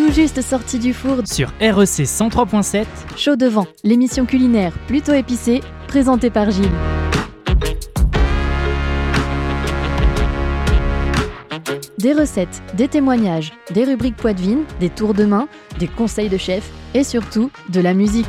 tout juste sorti du four sur REC 103.7. Chaud devant, l'émission culinaire plutôt épicée, présentée par Gilles. Des recettes, des témoignages, des rubriques poitevines, des tours de main, des conseils de chef et surtout de la musique.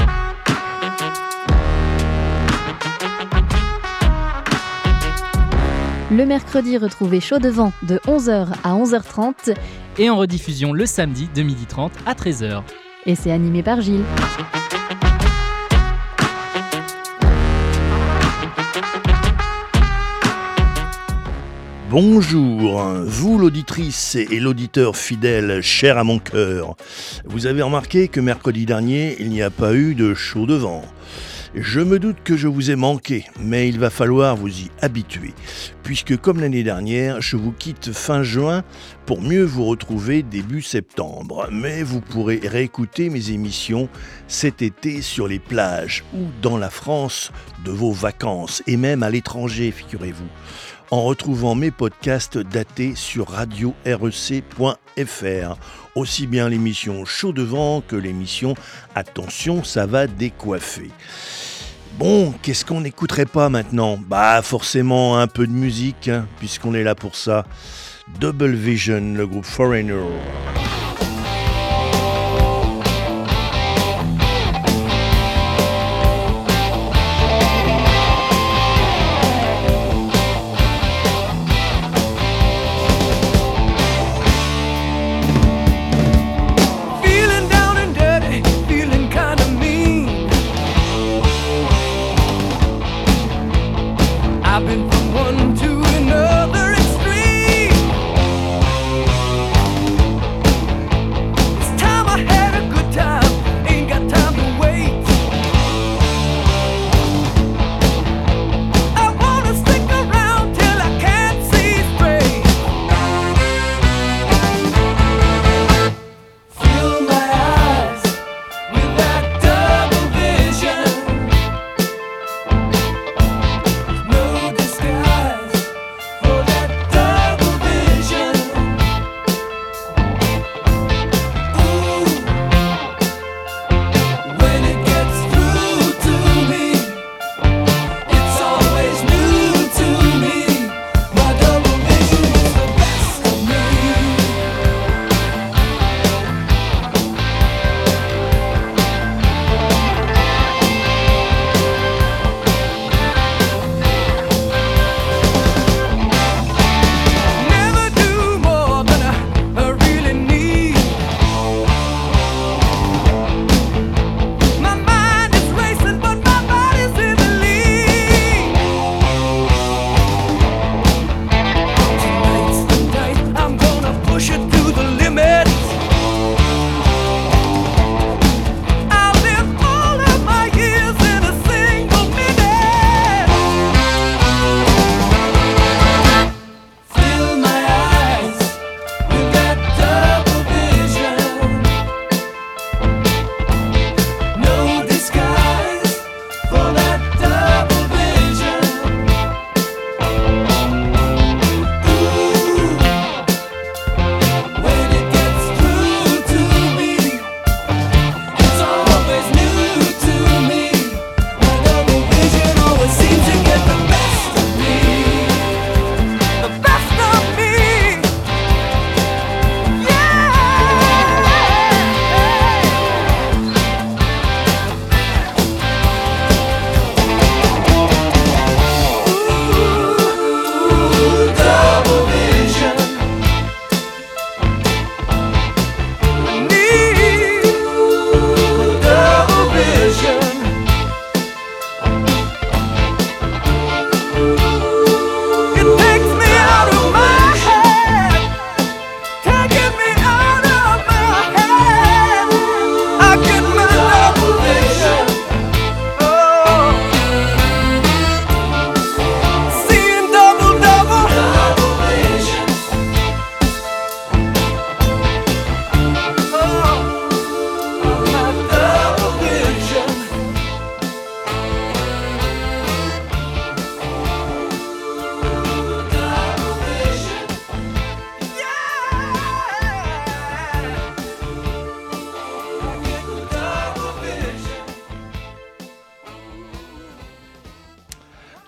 Le mercredi, retrouvez Chaud devant de 11h à 11h30 et en rediffusion le samedi de 12h30 à 13h. Et c'est animé par Gilles. Bonjour, vous l'auditrice et l'auditeur fidèle, cher à mon cœur. Vous avez remarqué que mercredi dernier, il n'y a pas eu de Chaud devant. Je me doute que je vous ai manqué, mais il va falloir vous y habituer, puisque comme l'année dernière, je vous quitte fin juin pour mieux vous retrouver début septembre. Mais vous pourrez réécouter mes émissions cet été sur les plages ou dans la France de vos vacances, et même à l'étranger, figurez-vous, en retrouvant mes podcasts datés sur radio-rec.fr. Aussi bien l'émission Chaud devant que l'émission Attention, ça va décoiffer. Bon, qu'est-ce qu'on n'écouterait pas maintenant ? Bah forcément un peu de musique, hein, puisqu'on est là pour ça. Double Vision, le groupe Foreigner.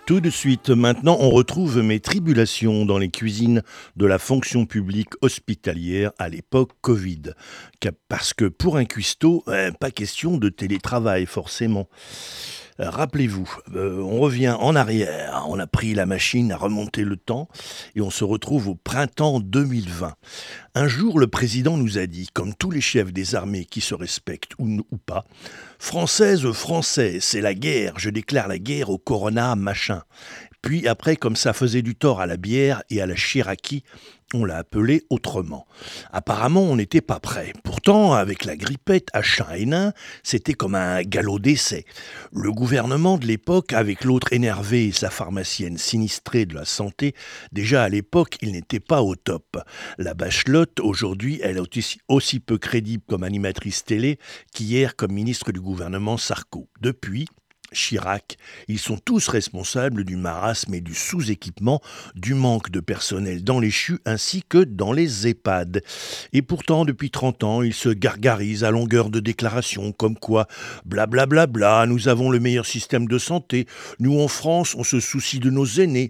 Tout de suite, maintenant, on retrouve mes tribulations dans les cuisines de la fonction publique hospitalière à l'époque Covid. Parce que pour un cuistot, pas question de télétravail forcément. Rappelez-vous, on revient en arrière, on a pris la machine à remonter le temps et on se retrouve au printemps 2020. Un jour, le président nous a dit, comme tous les chefs des armées qui se respectent ou pas, « Française, Français, c'est la guerre, je déclare la guerre au corona, machin ». Puis après, comme ça faisait du tort à la bière et à la chiraki, on l'a appelé autrement. Apparemment, on n'était pas prêt. Pourtant, avec la grippette H1N1, c'était comme un galop d'essai. Le gouvernement de l'époque, avec l'autre énervé et sa pharmacienne sinistrée de la santé, déjà à l'époque, il n'était pas au top. La Bachelot, aujourd'hui, elle est aussi peu crédible comme animatrice télé qu'hier comme ministre du gouvernement Sarko. Depuis Chirac, ils sont tous responsables du marasme et du sous-équipement, du manque de personnel dans les CHU ainsi que dans les EHPAD. Et pourtant, depuis 30 ans, ils se gargarisent à longueur de déclarations comme quoi, blablabla, nous avons le meilleur système de santé, nous en France, on se soucie de nos aînés.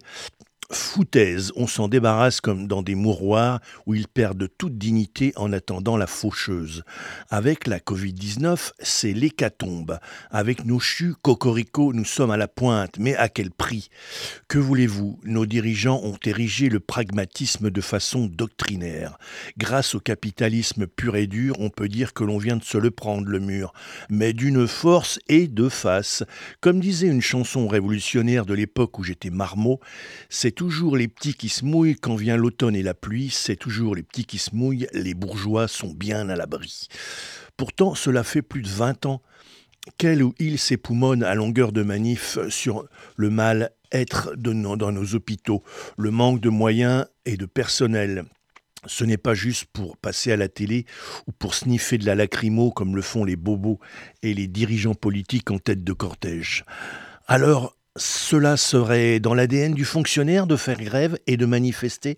Foutaise, on s'en débarrasse comme dans des mouroirs où ils perdent toute dignité en attendant la faucheuse. Avec la Covid-19, c'est l'hécatombe. Avec nos CHU, cocorico, nous sommes à la pointe, mais à quel prix ? Que voulez-vous ? Nos dirigeants ont érigé le pragmatisme de façon doctrinaire. Grâce au capitalisme pur et dur, on peut dire que l'on vient de se le prendre, le mur, mais d'une force et de face. Comme disait une chanson révolutionnaire de l'époque où j'étais marmot, c'est toujours les petits qui se mouillent quand vient l'automne et la pluie, c'est toujours les petits qui se mouillent, les bourgeois sont bien à l'abri. Pourtant, cela fait plus de 20 ans qu'elle ou il s'époumonne à longueur de manif sur le mal-être dans nos hôpitaux, le manque de moyens et de personnel. Ce n'est pas juste pour passer à la télé ou pour sniffer de la lacrymo comme le font les bobos et les dirigeants politiques en tête de cortège. Alors, cela serait dans l'ADN du fonctionnaire de faire grève et de manifester.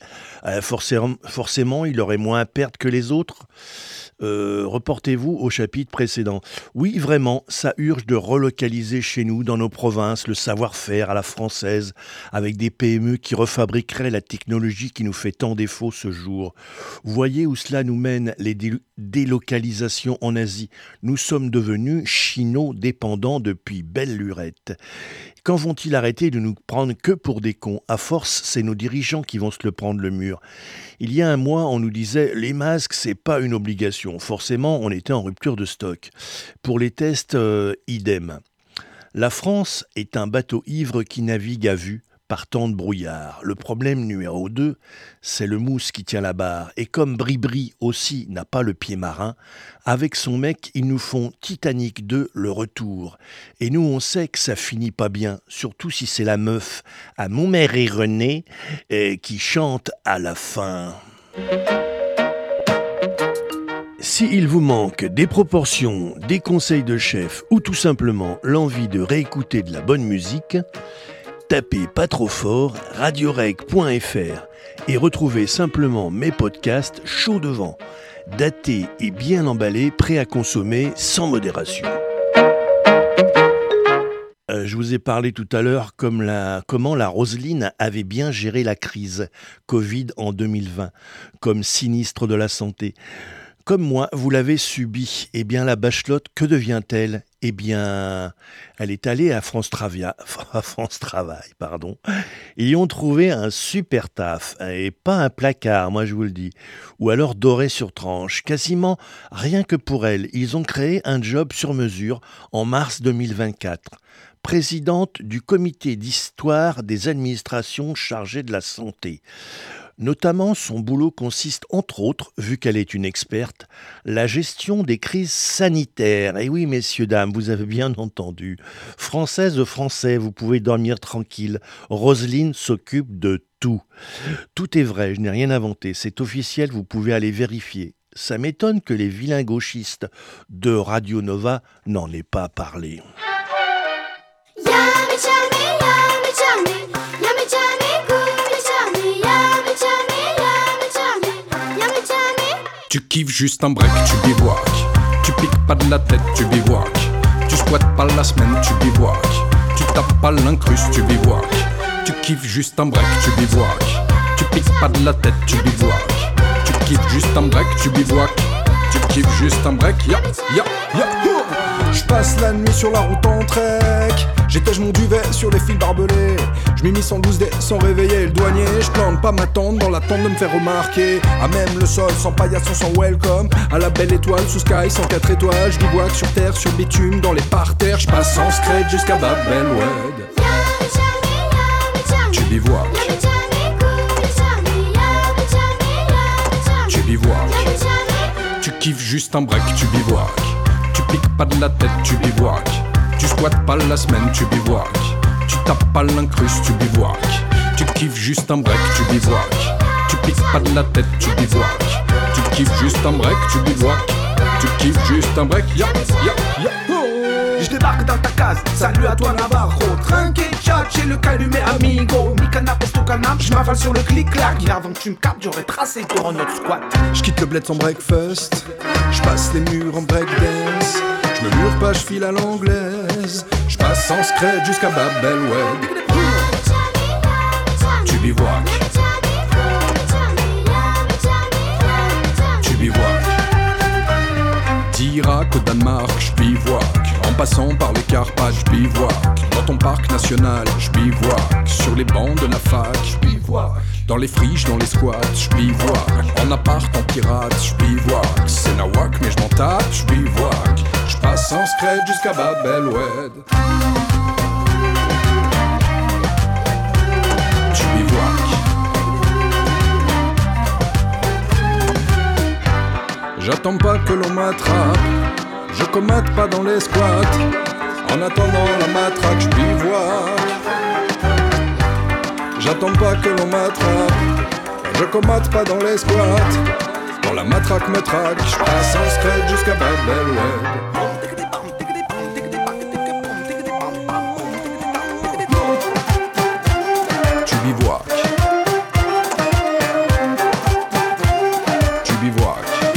Forcément, il aurait moins à perdre que les autres. Reportez-vous au chapitre précédent. Oui, vraiment, ça urge de relocaliser chez nous, dans nos provinces, le savoir-faire à la française, avec des PME qui refabriqueraient la technologie qui nous fait tant défaut ce jour. Voyez où cela nous mène, les délocalisations en Asie. Nous sommes devenus chino-dépendants depuis belle lurette. Quand vont-ils arrêter de nous prendre que pour des cons ? À force, c'est nos dirigeants qui vont se le prendre le mur. Il y a un mois, on nous disait « les masques, c'est pas une obligation ». Forcément, on était en rupture de stock. Pour les tests, idem. La France est un bateau ivre qui navigue à vue par temps de brouillard. Le problème numéro 2, c'est le mousse qui tient la barre. Et comme Bribri aussi n'a pas le pied marin, avec son mec, ils nous font Titanic 2 le retour. Et nous, on sait que ça finit pas bien, surtout si c'est la meuf à Mon mère et René qui chante à la fin. S'il vous manque des proportions, des conseils de chef ou tout simplement l'envie de réécouter de la bonne musique, tapez pas trop fort radioreg.fr et retrouvez simplement mes podcasts chauds devant, datés et bien emballés, prêts à consommer sans modération. Je vous ai parlé tout à l'heure comment la Roselyne avait bien géré la crise Covid en 2020, comme sinistre de la santé. Comme moi, vous l'avez subi. Eh bien, la Bachelot, que devient-elle ? Eh bien, elle est allée à France Travail. Ils y ont trouvé un super taf, et pas un placard, moi je vous le dis. Ou alors doré sur tranche. Quasiment rien que pour elle, ils ont créé un job sur mesure en mars 2024. Présidente du comité d'histoire des administrations chargées de la santé. Notamment, son boulot consiste, entre autres, vu qu'elle est une experte, la gestion des crises sanitaires. Et oui, messieurs, dames, vous avez bien entendu. Française, Français, vous pouvez dormir tranquille. Roselyne s'occupe de tout. Tout est vrai, je n'ai rien inventé. C'est officiel, vous pouvez aller vérifier. Ça m'étonne que les vilains gauchistes de Radio Nova n'en aient pas parlé. Tu kiffes juste un break, tu bivouac. Tu piques pas de la tête, tu bivouac. Tu squattes pas la semaine, tu bivouac. Tu tapes pas l'incruste, tu bivouac. kiffes juste un break, tu bivouaques. Tu piques pas de la tête, tu bivouaques. Tu kiffes juste un break, tu bivouaques. Tu kiffes juste un break, ya, ya, ya. Je passe la nuit sur la route en trek. J'étège mon duvet sur les fils barbelés. Je m'y mis 112 dés sans réveiller le douanier. Je plante pas ma tente dans l'attente de me faire remarquer. À même le sol, sans paillasson, sans welcome. À la belle étoile, sous sky, sans 4 étoiles. Je bivouaque sur terre, sur bitume, dans les parterres. Je passe sans scred jusqu'à Babelwed. Tu bivouaques. Tu bivouaques. Tu kiffes juste un break, tu bivouaques. Tu piques pas de la tête, tu bivouaques. Tu squattes pas la semaine, tu bivouaques. Tu tapes pas l'incruste, tu bivouaques. Tu kiffes juste un break, tu bivouaques. Tu piques pas de la tête, tu bivouaques. Tu kiffes juste un break, tu bivouaques. Tu kiffes juste un break, ya, ya, ya. Je débarque dans ta case, salut à toi Navarro. Trinqué, chat, j'ai le calumet amigo. Mi canap, esto canap, je m'avale sur le clic-clac. Et avant que tu me captes, j'aurais tracé pour notre squat. Je quitte le bled sans breakfast. Je passe les murs en breakdance. Je me mure pas, je file à l'anglaise. Je passe sans scred jusqu'à Babelwed. Tu bivouaques. Tu bivouaques. d'Irak au Danemark, je bivouaque. En passant par les Carpates, je bivouaque. Dans ton parc national, je bivouaque. Sur les bancs de la fac, je bivouaque. Dans les friches, dans les squats, je bivouaque. En appart, en pirate, je bivouaque. C'est nawak, mais je m'en tape, je bivouaque. Je passe en scred jusqu'à Babelwed. Tu bivouaques. J'attends pas que l'on m'attrape. Je commate pas dans les squats. En attendant la matraque, je bivouaque. J'attends pas que l'on m'attrape. Je commate pas dans les squats. Quand la matraque me traque, je passe en scred jusqu'à Babelwed. Tu bivouaques. Tu bivouaques.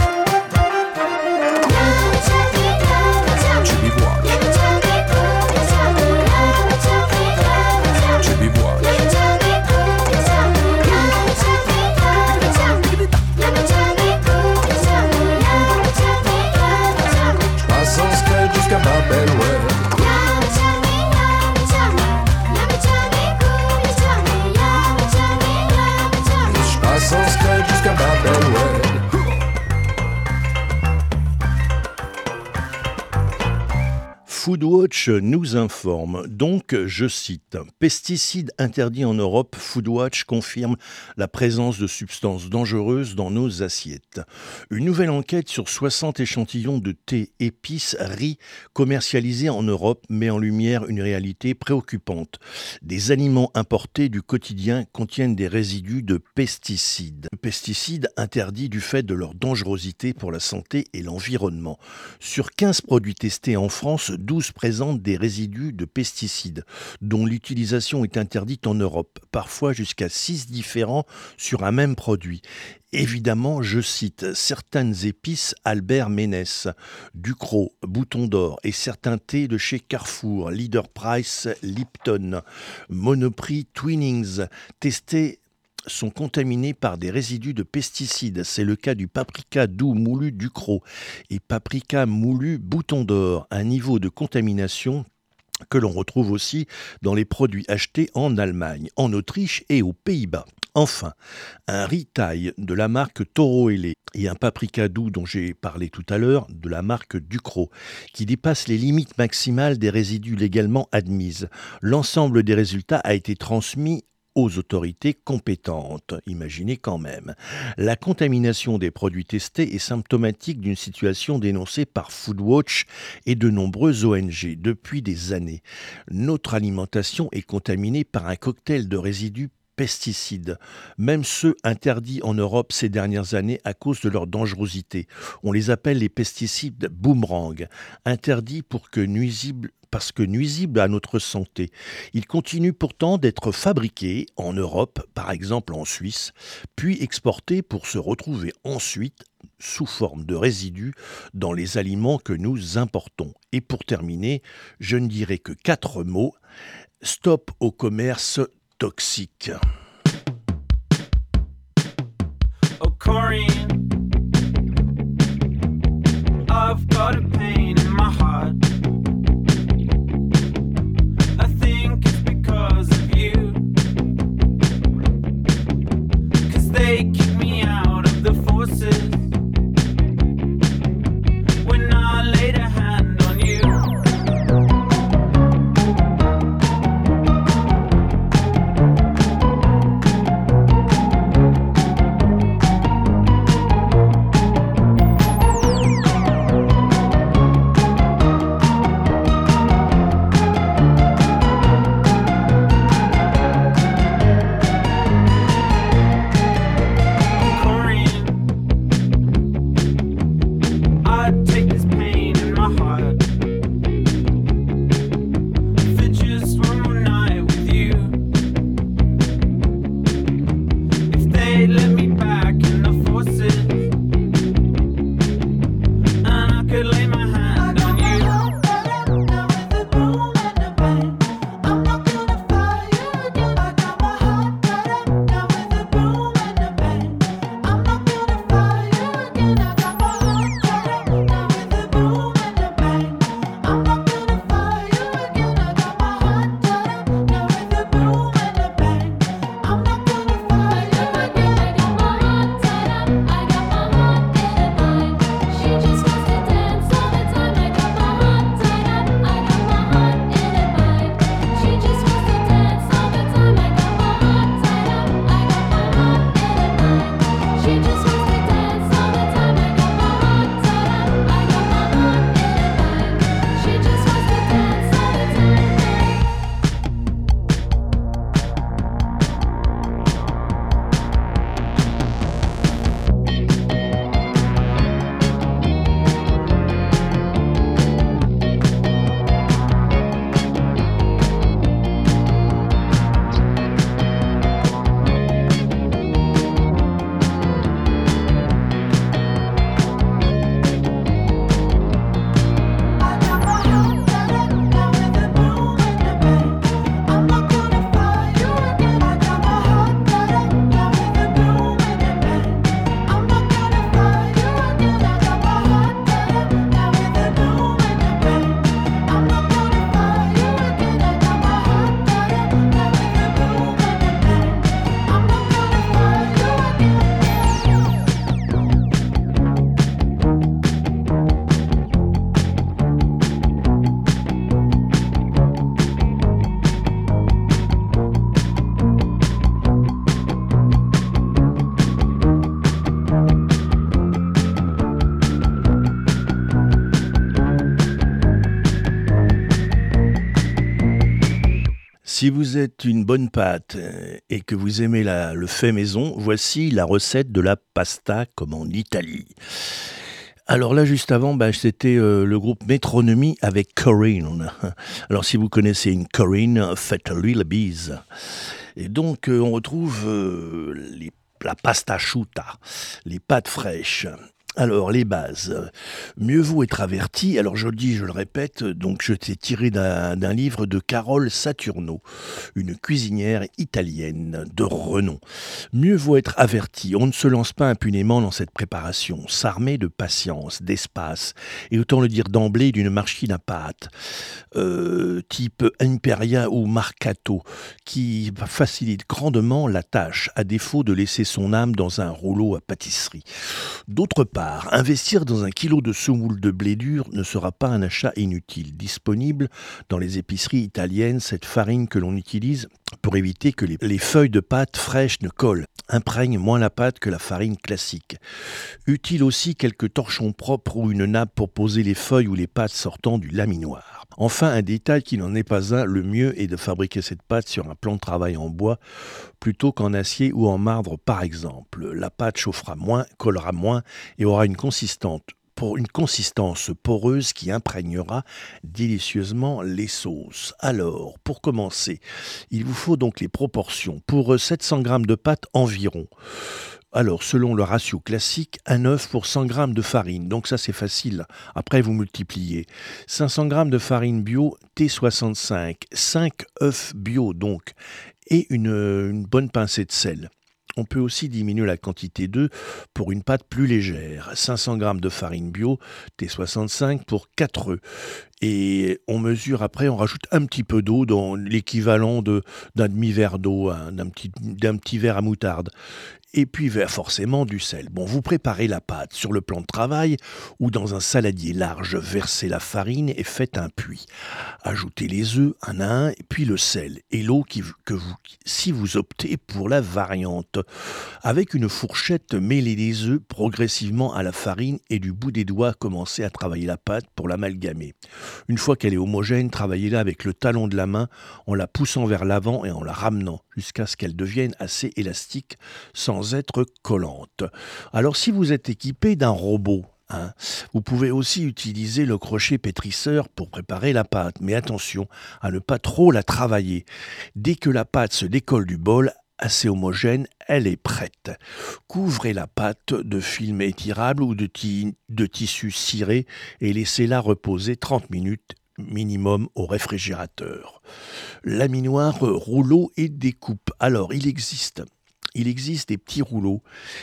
Foodwatch nous informe, donc je cite, « Pesticides interdits en Europe, Foodwatch confirme la présence de substances dangereuses dans nos assiettes. » Une nouvelle enquête sur 60 échantillons de thé, épices, riz commercialisés en Europe met en lumière une réalité préoccupante. Des aliments importés du quotidien contiennent des résidus de pesticides. Pesticides interdits du fait de leur dangerosité pour la santé et l'environnement. Sur 15 produits testés en France, 12 présentent des résidus de pesticides, dont l'utilisation est interdite en Europe, parfois jusqu'à 6 différents sur un même produit. Évidemment, je cite certaines épices Albert Ménès, Ducros, Bouton d'Or et certains thés de chez Carrefour, Leader Price, Lipton, Monoprix, Twinings, testés sont contaminés par des résidus de pesticides. C'est le cas du paprika doux moulu Ducros et paprika moulu Bouton d'Or, un niveau de contamination que l'on retrouve aussi dans les produits achetés en Allemagne, en Autriche et aux Pays-Bas. Enfin, un riz thaï de la marque Toro Ele et un paprika doux dont j'ai parlé tout à l'heure de la marque Ducros, qui dépassent les limites maximales des résidus légalement admises. L'ensemble des résultats a été transmis aux autorités compétentes. Imaginez quand même. La contamination des produits testés est symptomatique d'une situation dénoncée par Foodwatch et de nombreuses ONG depuis des années. Notre alimentation est contaminée par un cocktail de résidus pesticides, même ceux interdits en Europe ces dernières années à cause de leur dangerosité. On les appelle les pesticides boomerang, interdits parce que nuisibles à notre santé. Ils continuent pourtant d'être fabriqués en Europe, par exemple en Suisse, puis exportés pour se retrouver ensuite sous forme de résidus dans les aliments que nous importons. Et pour terminer, je ne dirai que 4 mots. Stop au commerce Toxique. Oh, Corinne, I've got a pain in my heart. I think it's because of you, 'cause they kick me out of the forces when I laid a hand on you. Si vous êtes une bonne pâte et que vous aimez le fait maison, voici la recette de la pasta comme en Italie. Alors là, juste avant, c'était le groupe Métronomie avec Corinne. Alors si vous connaissez une Corinne, faites-lui la bise. Et donc, on retrouve la pasta asciutta, les pâtes fraîches. Alors, les bases. Mieux vaut être averti. Alors, je le dis, je le répète, donc je t'ai tiré d'un livre de Carole Saturno, une cuisinière italienne de renom. Mieux vaut être averti. On ne se lance pas impunément dans cette préparation. S'armer de patience, d'espace, et autant le dire d'emblée, d'une machine à pâte, type Imperia ou Marcato, qui facilite grandement la tâche, à défaut de laisser son âme dans un rouleau à pâtisserie. D'autre part, investir dans un kilo de semoule de blé dur ne sera pas un achat inutile. Disponible dans les épiceries italiennes, cette farine que l'on utilise pour éviter que les feuilles de pâte fraîches ne collent, imprègne moins la pâte que la farine classique. Utile aussi quelques torchons propres ou une nappe pour poser les feuilles ou les pâtes sortant du laminoir. Enfin, un détail qui n'en est pas un, le mieux est de fabriquer cette pâte sur un plan de travail en bois plutôt qu'en acier ou en marbre par exemple. La pâte chauffera moins, collera moins et aura une consistance poreuse qui imprégnera délicieusement les sauces. Alors, pour commencer, il vous faut donc les proportions. Pour 700 g de pâte environ, alors, selon le ratio classique, un œuf pour 100 g de farine. Donc ça, c'est facile. Après, vous multipliez. 500 g de farine bio T65, 5 œufs bio donc, et une bonne pincée de sel. On peut aussi diminuer la quantité d'œufs pour une pâte plus légère. 500 g de farine bio, T65 pour 4 œufs. Et on mesure après, on rajoute un petit peu d'eau dans l'équivalent d'un demi-verre d'eau, d'un petit verre à moutarde. Et puis forcément du sel. Bon, vous préparez la pâte sur le plan de travail ou dans un saladier large. Versez la farine et faites un puits. Ajoutez les œufs un à un, et puis le sel et l'eau si vous optez pour la variante. Avec une fourchette, mêlez les œufs progressivement à la farine et du bout des doigts, commencez à travailler la pâte pour l'amalgamer. Une fois qu'elle est homogène, travaillez-la avec le talon de la main en la poussant vers l'avant et en la ramenant jusqu'à ce qu'elle devienne assez élastique sans être collante. Alors si vous êtes équipé d'un robot, vous pouvez aussi utiliser le crochet pétrisseur pour préparer la pâte, mais attention à ne pas trop la travailler. Dès que la pâte se décolle du bol, assez homogène, elle est prête. Couvrez la pâte de film étirable ou de tissu ciré et laissez-la reposer 30 minutes minimum au réfrigérateur. Laminoir, rouleau et découpe. Alors, il existe des petits rouleaux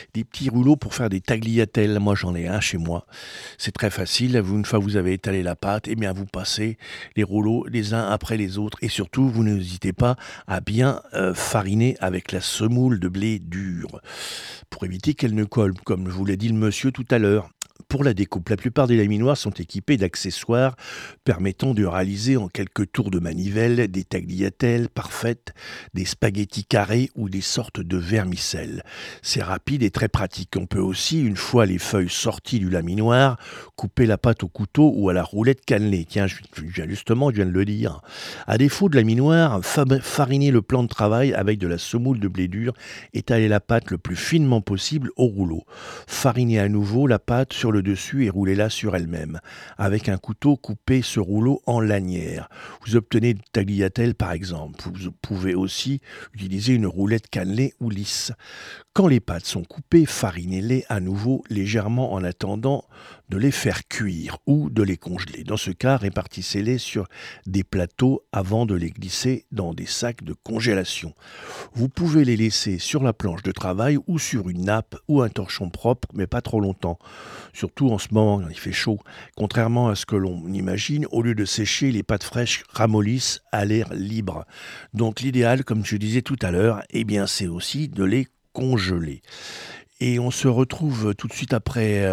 pour faire des tagliatelles. Moi, j'en ai un chez moi. C'est très facile. Une fois que vous avez étalé la pâte, eh bien, vous passez les rouleaux les uns après les autres. Et surtout, vous n'hésitez pas à bien fariner avec la semoule de blé dur pour éviter qu'elle ne colle, comme vous l'a dit le monsieur tout à l'heure. Pour la découpe, la plupart des laminoirs sont équipés d'accessoires permettant de réaliser en quelques tours de manivelle des tagliatelles parfaites, des spaghettis carrés ou des sortes de vermicelles. C'est rapide et très pratique. On peut aussi, une fois les feuilles sorties du laminoir, couper la pâte au couteau ou à la roulette cannelée. Tiens, je viens de le dire. À défaut de laminoir, farinez le plan de travail avec de la semoule de blé dur, étalez la pâte le plus finement possible au rouleau. Farinez à nouveau la pâte sur le dessus et roulez-la sur elle-même. Avec un couteau, coupez ce rouleau en lanières. Vous obtenez des tagliatelles par exemple. Vous pouvez aussi utiliser une roulette cannelée ou lisse. Quand les pâtes sont coupées, farinez-les à nouveau légèrement en attendant de les faire cuire ou de les congeler. Dans ce cas, répartissez-les sur des plateaux avant de les glisser dans des sacs de congélation. Vous pouvez les laisser sur la planche de travail ou sur une nappe ou un torchon propre, mais pas trop longtemps. Surtout en ce moment, il fait chaud. Contrairement à ce que l'on imagine, au lieu de sécher, les pâtes fraîches ramollissent à l'air libre. Donc l'idéal, comme je disais tout à l'heure, eh bien, c'est aussi de les congeler. Et on se retrouve tout de suite après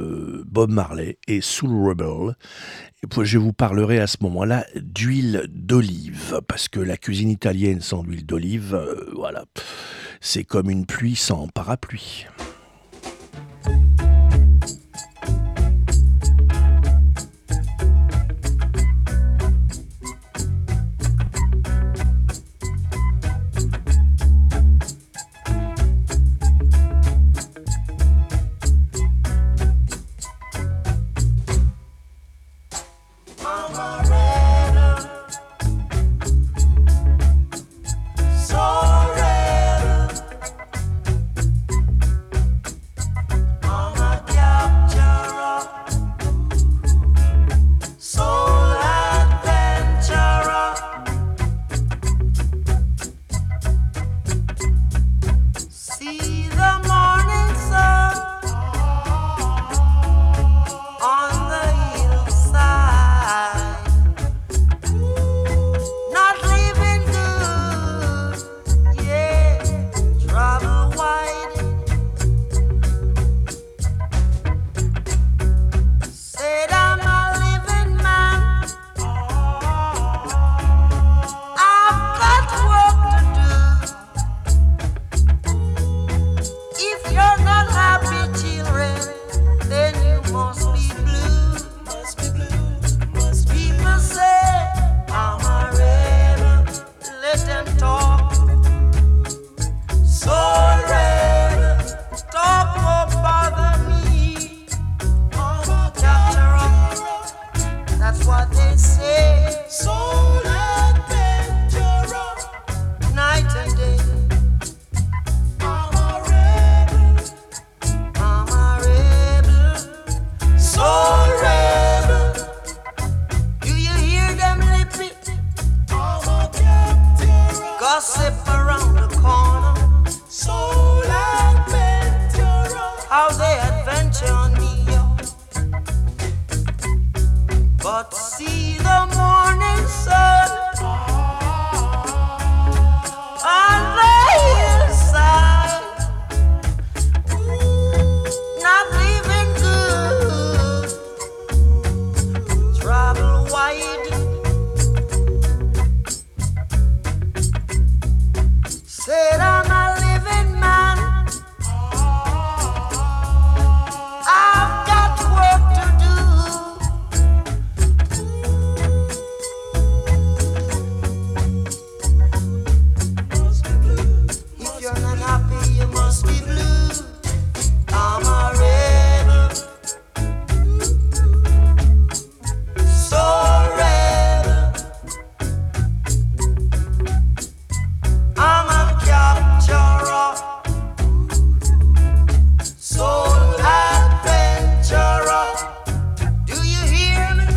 Bob Marley et Soul Rebel. Et puis je vous parlerai à ce moment-là d'huile d'olive, parce que la cuisine italienne sans huile d'olive, voilà, c'est comme une pluie sans parapluie. Night and day, I'm a rebel. but see the morning sun on the hillside. Not living good, travel wide. Said I'm a living man, I've got work to do. If you're not happy, you must be blue. I'm a rebel, so rebel. I'm a capturer, soul adventurer. Do you hear me?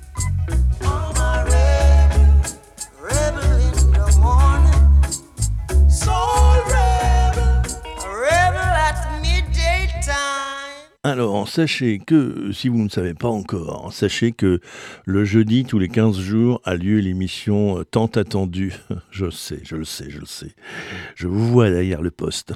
I'm a rebel, rebel in the morning, soul rebel, a rebel at midday time. Alors, sachez que, si vous ne savez pas encore, sachez que le jeudi, tous les 15 jours, a lieu l'émission tant attendue. Je sais. Je vous vois derrière le poste.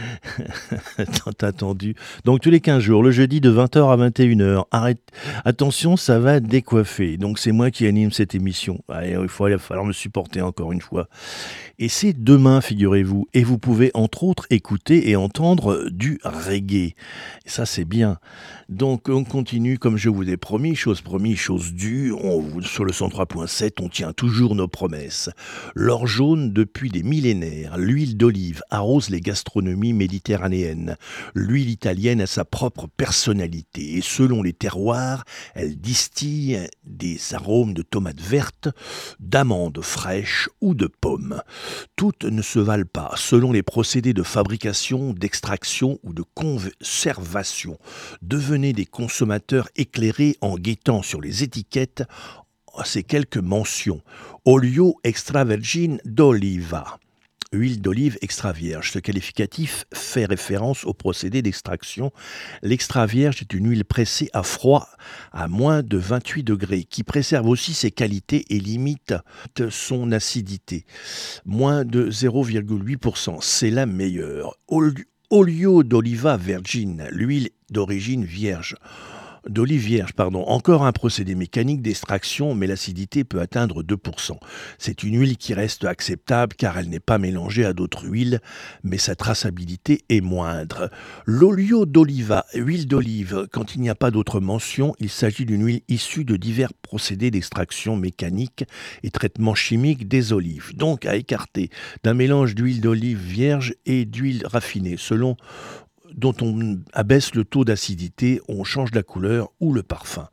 Tant attendue. Donc, tous les 15 jours, le jeudi de 20h à 21h. Attention, ça va décoiffer. Donc, c'est moi qui anime cette émission. Allez, il va falloir me supporter encore une fois. Et c'est demain, figurez-vous. Et vous pouvez, entre autres, écouter et entendre du reggae. Et ça, c'est bien. Donc, on continue, comme je vous ai promis, chose due. Sur le 103.7, on tient toujours nos promesses. L'or jaune, depuis des millénaires, l'huile d'olive arrose les gastronomies méditerranéennes. L'huile italienne a sa propre personnalité. Et selon les terroirs, elle distille des arômes de tomates vertes, d'amandes fraîches ou de pommes. Toutes ne se valent pas selon les procédés de fabrication, d'extraction ou de conservation. Devenez des consommateurs éclairés en guettant sur les étiquettes ces quelques mentions. Olio extravergine d'oliva. Huile d'olive extra vierge. Ce qualificatif fait référence au procédé d'extraction. L'extra vierge est une huile pressée à froid à moins de 28 degrés qui préserve aussi ses qualités et limite son acidité. Moins de 0,8%. C'est la meilleure. Olio d'oliva vergine, l'huile d'origine vierge. D'olive vierge, encore un procédé mécanique d'extraction, mais l'acidité peut atteindre 2%. C'est une huile qui reste acceptable car elle n'est pas mélangée à d'autres huiles, mais sa traçabilité est moindre. L'olio d'oliva, huile d'olive, quand il n'y a pas d'autre mention, il s'agit d'une huile issue de divers procédés d'extraction mécanique et traitement chimique des olives, donc à écarter d'un mélange d'huile d'olive vierge et d'huile raffinée, selon dont on abaisse le taux d'acidité, on change la couleur ou le parfum.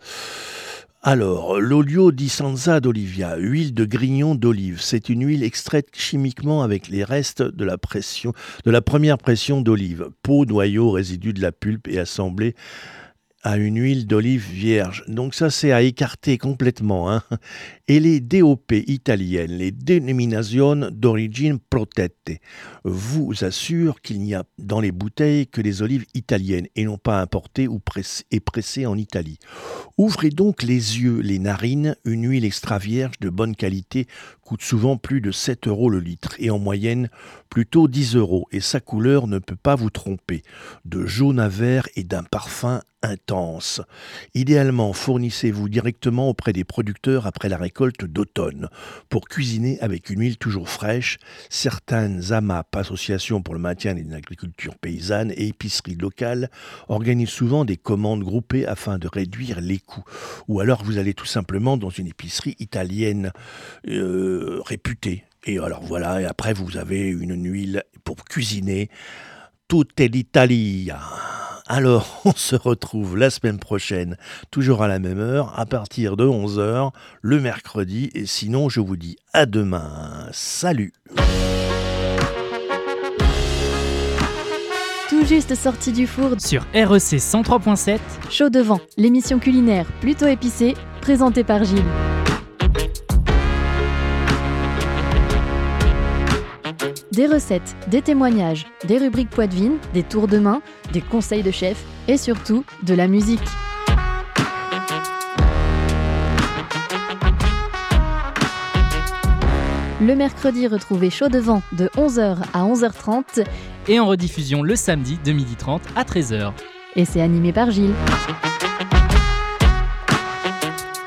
Alors, l'olio di Sanza d'Olivia, huile de grignon d'olive, c'est une huile extraite chimiquement avec les restes de la première pression d'olive, peau, noyau, résidus de la pulpe et assemblée à une huile d'olive vierge. Donc ça, c'est à écarter complètement. Et les DOP italiennes, les Denominazioni d'Origine Protette, vous assurent qu'il n'y a dans les bouteilles que des olives italiennes et non pas importées ou pressées en Italie. Ouvrez donc les yeux, les narines, une huile extra vierge de bonne qualité coûte souvent plus de 7 € le litre et en moyenne plutôt 10 € et sa couleur ne peut pas vous tromper, de jaune à vert et d'un parfum intense. Idéalement, fournissez-vous directement auprès des producteurs après la récolte d'automne pour cuisiner avec une huile toujours fraîche. Certaines AMAP, associations pour le maintien d'une agriculture paysanne et épiceries locales, organisent souvent des commandes groupées afin de réduire les coûts. Ou alors vous allez tout simplement dans une épicerie italienne réputée. Et alors voilà, et après vous avez une huile pour cuisiner. Toute l'Italie. Alors, on se retrouve la semaine prochaine, toujours à la même heure, à partir de 11h, le mercredi. Et sinon, je vous dis à demain. Salut! Tout juste sorti du four Sur REC 103.7, Chaud devant, l'émission culinaire plutôt épicée, présentée par Gilles. Des recettes, des témoignages, des rubriques Poitvin, des tours de main, des conseils de chef et surtout de la musique. Le mercredi, retrouvez Chaud Devant de 11h à 11h30. Et en rediffusion le samedi de 12h30 à 13h. Et c'est animé par Gilles.